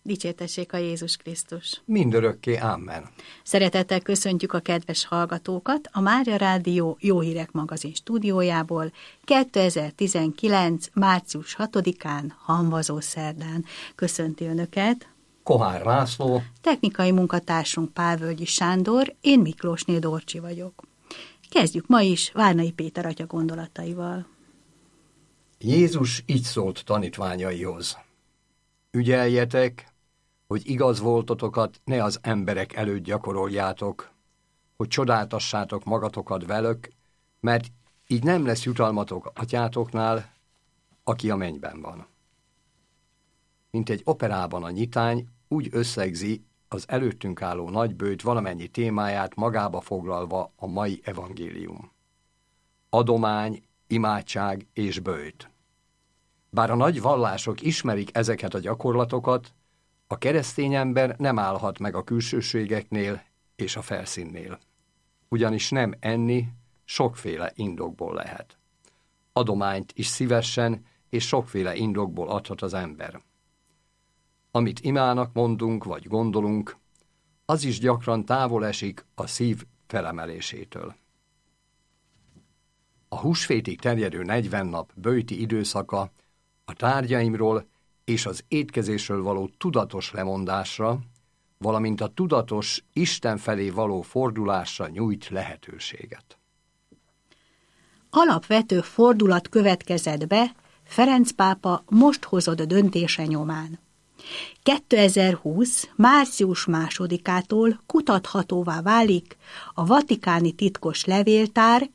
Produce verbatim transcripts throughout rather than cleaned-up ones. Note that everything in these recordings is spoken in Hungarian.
Dicsértessék a Jézus Krisztus! Mindörökké, amen. Szeretettel köszöntjük a kedves hallgatókat a Mária Rádió Jó Hírek magazin stúdiójából kétezer-tizenkilenc. március hatodikán, Hamvazó szerdán. Köszönti Önöket Kohár László, technikai munkatársunk Pálvölgyi Sándor, én Miklósné Dorcsi vagyok. Kezdjük ma is Várnai Péter atya gondolataival. Jézus így szólt tanítványaihoz: ügyeljetek, hogy igaz voltotokat ne az emberek előtt gyakoroljátok, hogy csodáltassátok magatokat velük, mert így nem lesz jutalmatok atyátoknál, aki a mennyben van. Mint egy operában a nyitány, úgy összegzi az előttünk álló nagybőjt valamennyi témáját magába foglalva a mai evangélium. Adomány, imádság és bőjt. Bár a nagy vallások ismerik ezeket a gyakorlatokat, a keresztény ember nem állhat meg a külsőségeknél és a felszínnél. Ugyanis nem enni sokféle indokból lehet. Adományt is szívesen és sokféle indokból adhat az ember. Amit imának mondunk vagy gondolunk, az is gyakran távol esik a szív felemelésétől. A húsvétig terjedő negyven nap böjti időszaka a tárgyaimról és az étkezésről való tudatos lemondásra, valamint a tudatos Isten felé való fordulásra nyújt lehetőséget. Alapvető fordulat következett be Ferenc pápa most hozott döntése nyomán. kétezer-húsz. március másodikától kutathatóvá válik a vatikáni titkos levéltár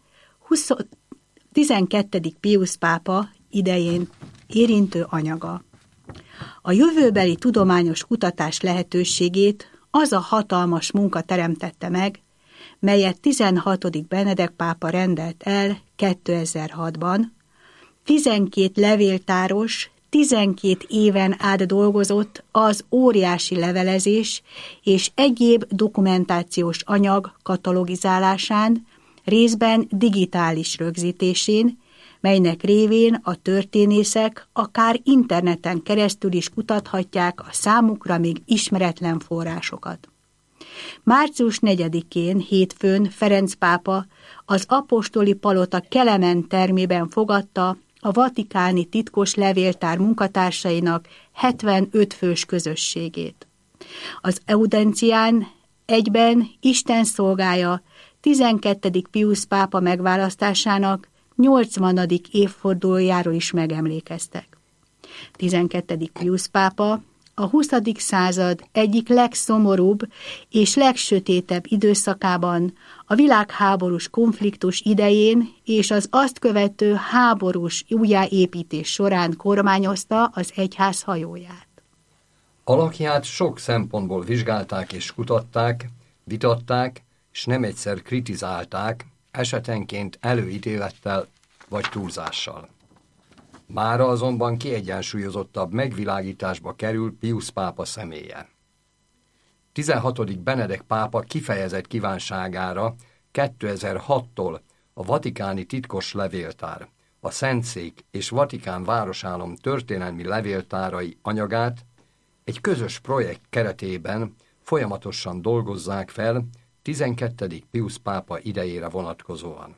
tizenkettedik Piusz pápa idején érintő anyaga. A jövőbeli tudományos kutatás lehetőségét az a hatalmas munka teremtette meg, melyet tizenhatodik Benedek pápa rendelt el kétezer-hatban, tizenkét levéltáros tizenkét éven át dolgozott az óriási levelezés és egyéb dokumentációs anyag katalogizálásán, részben digitális rögzítésén, melynek révén a történészek akár interneten keresztül is kutathatják a számukra még ismeretlen forrásokat. március negyedikén, hétfőn Ferenc pápa az apostoli palota Kelemen termében fogadta a vatikáni titkos levéltár munkatársainak hetvenöt fős közösségét. Az audencián egyben Isten szolgája tizenkettedik Piusz pápa megválasztásának nyolcvanadik évfordulójáról is megemlékeztek. tizenkettedik Piusz pápa a huszadik század egyik legszomorúbb és legsötétebb időszakában, a világháborús konfliktus idején és az azt követő háborús újjáépítés során kormányozta az egyház hajóját. Alakját sok szempontból vizsgálták és kutatták, vitatták, és nem egyszer kritizálták, esetenként előítélettel vagy túlzással. Mára azonban kiegyensúlyozottabb megvilágításba kerül Piusz pápa személye. tizenhatodik Benedek pápa kifejezett kívánságára kétezer-hattól a vatikáni titkos levéltár, a Szentszék és Vatikán városállam történelmi levéltárai anyagát egy közös projekt keretében folyamatosan dolgozzák fel tizenkettedik Piusz pápa idejére vonatkozóan.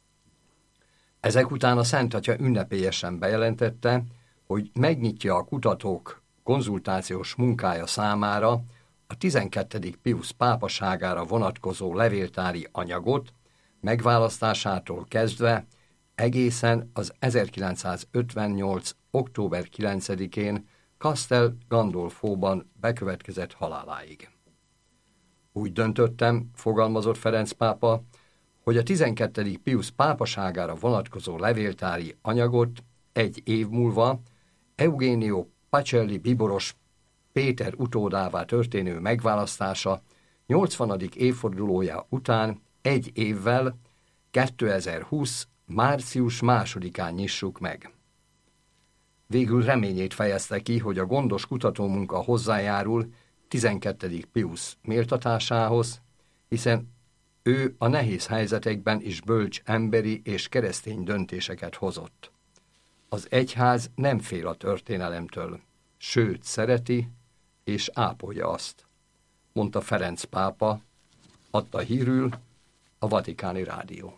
Ezek után a Szent Atya ünnepélyesen bejelentette, hogy megnyitja a kutatók konzultációs munkája számára a tizenkettedik Piusz pápaságára vonatkozó levéltári anyagot, megválasztásától kezdve egészen az ezerkilencszázötvennyolc. október kilencedikén Castel Gandolfóban bekövetkezett haláláig. Úgy döntöttem, fogalmazott Ferenc pápa, hogy a tizenkettedik Piusz pápaságára vonatkozó levéltári anyagot egy év múlva Eugenio Pacelli bíboros Péter utódává történő megválasztása nyolcvanadik évfordulója után egy évvel kétezer-húsz. március másodikán nyissuk meg. Végül reményét fejezte ki, hogy a gondos kutatómunka hozzájárul tizenkettedik Piusz méltatásához, hiszen ő a nehéz helyzetekben is bölcs emberi és keresztény döntéseket hozott. Az egyház nem fél a történelemtől, sőt szereti és ápolja azt, mondta Ferenc pápa, adta hírül a Vatikáni Rádió.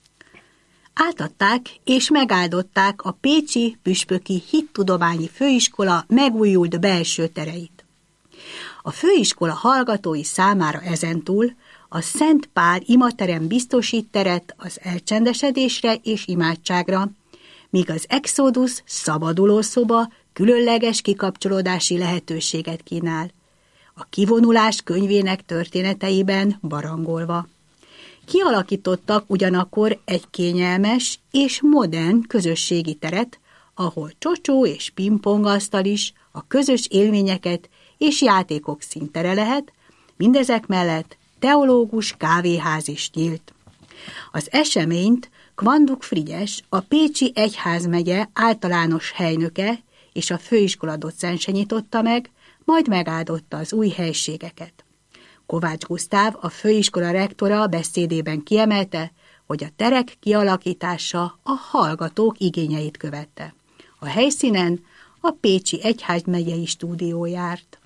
Átadták és megáldották a Pécsi Püspöki Hittudományi Főiskola megújult belső tereit. A főiskola hallgatói számára ezentúl a Szent Pál imaterem biztosít teret az elcsendesedésre és imádságra, míg az Exodus szabadulószoba különleges kikapcsolódási lehetőséget kínál, a kivonulás könyvének történeteiben barangolva. Kialakítottak ugyanakkor egy kényelmes és modern közösségi teret, ahol csocsó és pingpongasztal is a közös élményeket és játékok színtere lehet, mindezek mellett teológus kávéház is nyílt. Az eseményt Kvanduk Frigyes, a Pécsi Egyházmegye általános helynöke és a főiskola docense nyitotta meg, majd megáldotta az új helységeket. Kovács Gusztáv, a főiskola rektora beszédében kiemelte, hogy a terek kialakítása a hallgatók igényeit követte. A helyszínen a Pécsi Egyházmegyei stúdió járt.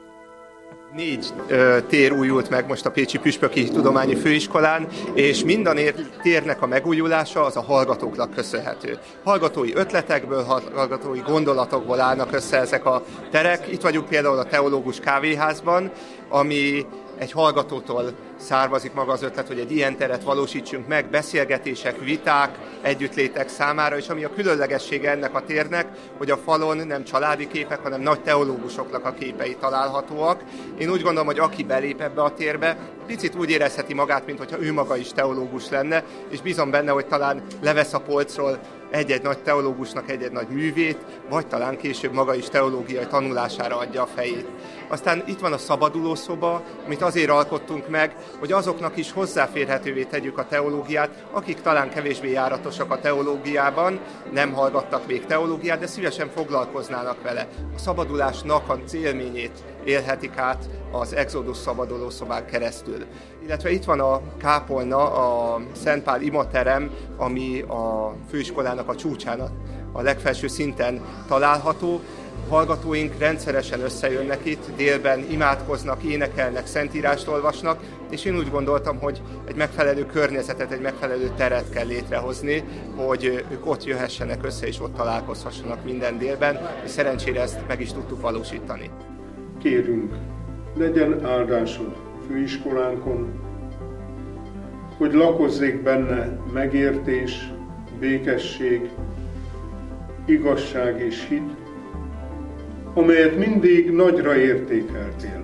Négy ö, tér újult meg most a Pécsi Püspöki Tudományi Főiskolán, és minden térnek a megújulása az a hallgatóknak köszönhető. Hallgatói ötletekből, hallgatói gondolatokból állnak össze ezek a terek. Itt vagyunk például a Teológus Kávéházban, ami egy hallgatótól származik maga az ötlet, hogy egy ilyen teret valósítsunk meg, beszélgetések, viták, együttlétek számára, és ami a különlegessége ennek a térnek, hogy a falon nem családi képek, hanem nagy teológusoknak a képei találhatóak. Én úgy gondolom, hogy aki belép ebbe a térbe, picit úgy érezheti magát, mintha ő maga is teológus lenne, és bízom benne, hogy talán levesz a polcról egy-egy nagy teológusnak egy-egy nagy művét, vagy talán később maga is teológiai tanulására adja a fejét. Aztán itt van a szabadulószoba, amit azért alkottunk meg, hogy azoknak is hozzáférhetővé tegyük a teológiát, akik talán kevésbé járatosak a teológiában, nem hallgattak még teológiát, de szívesen foglalkoznának vele. A szabadulásnak a élményét élhetik át az Exodus szabadulószobán keresztül. Illetve itt van a kápolna, a Szent Pál imaterem, ami a főiskolának a csúcsán, a legfelső szinten található. Hallgatóink rendszeresen összejönnek itt, délben imádkoznak, énekelnek, szentírást olvasnak, és én úgy gondoltam, hogy egy megfelelő környezetet, egy megfelelő teret kell létrehozni, hogy ők ott jöhessenek össze, és ott találkozhassanak minden délben, és szerencsére ezt meg is tudtuk valósítani. Kérünk, legyen áldásod főiskolánkon, hogy lakozzék benne megértés, békesség, igazság és hit, amelyet mindig nagyra értékeltél.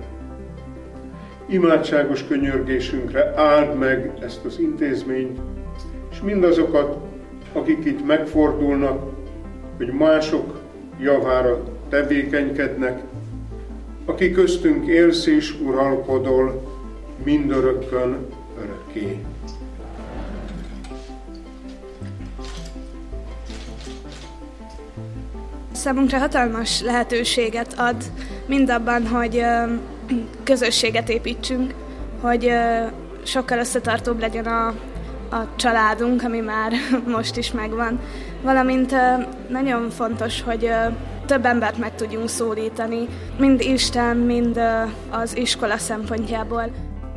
Imádságos könyörgésünkre áld meg ezt az intézményt, és mindazokat, akik itt megfordulnak, hogy mások javára tevékenykednek, aki köztünk élsz és uralkodol mindörökkön örökké. Számunkra hatalmas lehetőséget ad mindabban, hogy közösséget építsünk, hogy sokkal összetartóbb legyen a, a családunk, ami már most is megvan. Valamint nagyon fontos, hogy több embert meg tudjunk szólítani, mind Isten, mind az iskola szempontjából.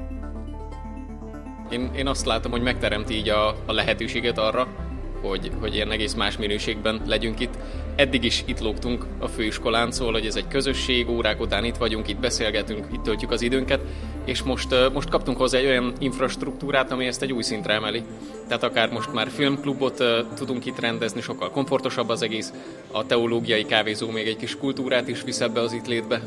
Én, én azt látom, hogy megteremti így a, a lehetőséget arra, hogy, hogy ilyen egész más minőségben legyünk itt. Eddig is itt lógtunk a főiskolán, szóval, hogy ez egy közösség, órák után itt vagyunk, itt beszélgetünk, itt töltjük az időnket, és most, most kaptunk hozzá egy olyan infrastruktúrát, ami ezt egy új szintre emeli. Tehát akár most már filmklubot tudunk itt rendezni, sokkal komfortosabb az egész, a teológiai kávézó még egy kis kultúrát is visz ebbe az itt létbe.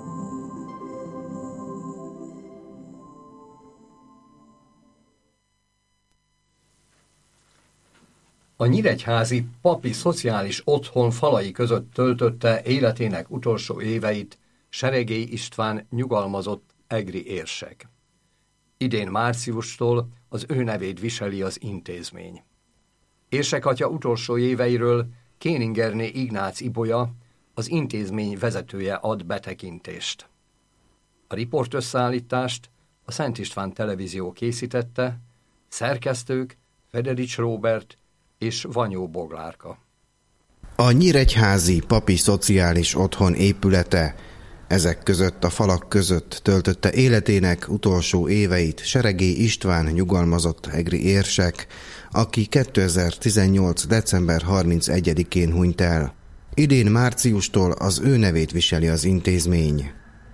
A nyíregyházi papi szociális otthon falai között töltötte életének utolsó éveit Seregély István nyugalmazott egri érsek. Idén márciustól az ő nevét viseli az intézmény. Érsek atya utolsó éveiről Kéningerné Ignác Ibolya, az intézmény vezetője ad betekintést. A riportösszeállítást a Szent István Televízió készítette, szerkesztők Federics Róbert és Vanyó Boglárka. A nyíregyházi papi szociális otthon épülete Ezek között a falak között töltötte életének utolsó éveit Seregély István nyugalmazott egri érsek, aki kétezer-tizennyolc. december harmincegyedikén hunyt el. Idén márciustól az ő nevét viseli az intézmény.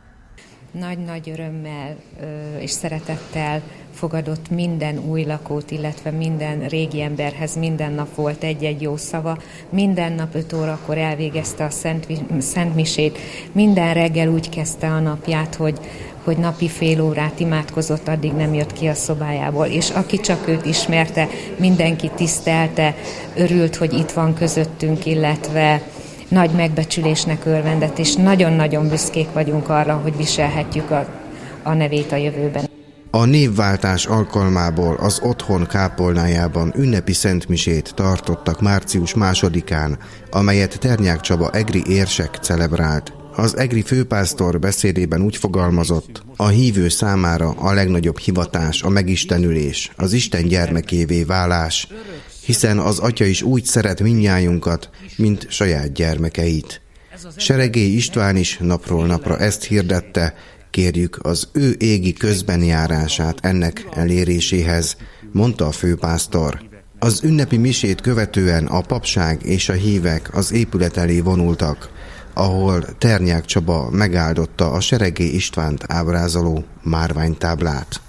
Nagy-nagy örömmel és szeretettel fogadott minden új lakót, illetve minden régi emberhez minden nap volt egy-egy jó szava. Minden nap öt órakor elvégezte a Szent, Szent Misét. Minden reggel úgy kezdte a napját, hogy, hogy napi fél órát imádkozott, addig nem jött ki a szobájából. És aki csak őt ismerte, mindenki tisztelte, örült, hogy itt van közöttünk, illetve nagy megbecsülésnek örvendett, és nagyon-nagyon büszkék vagyunk arra, hogy viselhetjük a, a nevét a jövőben. A névváltás alkalmából az otthon kápolnájában ünnepi szentmisét tartottak március másodikán, amelyet Ternyák Csaba egri érsek celebrált. Az egri főpásztor beszédében úgy fogalmazott: a hívő számára a legnagyobb hivatás a megistenülés, az Isten gyermekévé válás, hiszen az Atya is úgy szeret mindnyájunkat, mint saját gyermekeit. Seregély István is napról napra ezt hirdette, kérjük az ő égi közbenjárását ennek eléréséhez, mondta a főpásztor. Az ünnepi misét követően a papság és a hívek az épület elé vonultak, ahol Ternyák Csaba megáldotta a Seregély Istvánt ábrázoló márványtáblát.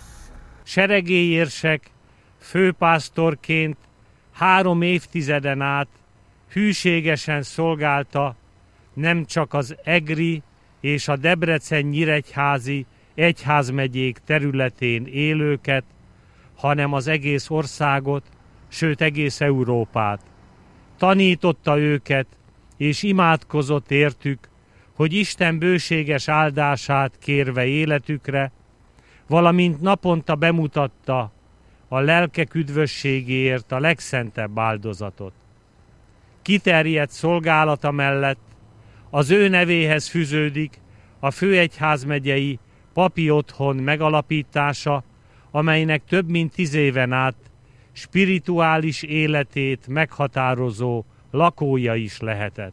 Seregély érsek főpásztorként három évtizeden át hűségesen szolgálta nem csak az egri és a Debrecen-nyíregyházi egyházmegyék területén élőket, hanem az egész országot, sőt egész Európát. Tanította őket, és imádkozott értük, hogy Isten bőséges áldását kérve életükre, valamint naponta bemutatta a lelkek üdvösségéért a legszentebb áldozatot. Kiterjedt szolgálata mellett az ő nevéhez fűződik a főegyházmegyei papi otthon megalapítása, amelynek több mint tíz éven át spirituális életét meghatározó lakója is lehetett.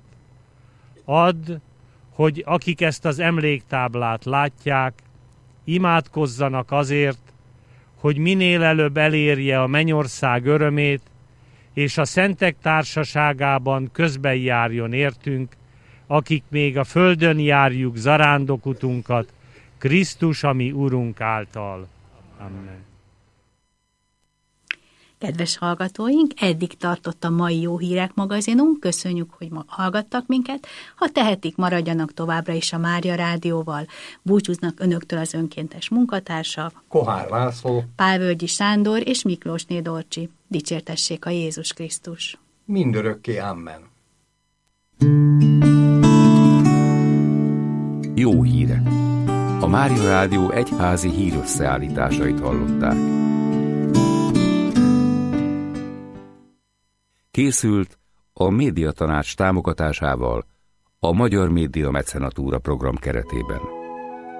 Add, hogy akik ezt az emléktáblát látják, imádkozzanak azért, hogy minél előbb elérje a mennyország örömét, és a szentek társaságában közben járjon értünk, akik még a földön járjuk zarándokutunkat, Krisztus, ami Urunk által. Amen. Kedves hallgatóink, eddig tartott a mai Jó Hírek magazinunk, köszönjük, hogy ma hallgattak minket, ha tehetik, maradjanak továbbra is a Mária Rádióval. Búcsúznak önöktől az önkéntes munkatársak, Kohár László, Pálvölgyi Sándor és Miklósné Dorcsi. Dicsértessék a Jézus Krisztus! Mindörökké amen. Jó hírek! A Mária Rádió egyházi hírösszeállításait hallották. Készült a Médiatanács támogatásával a Magyar Média Mecenatúra program keretében.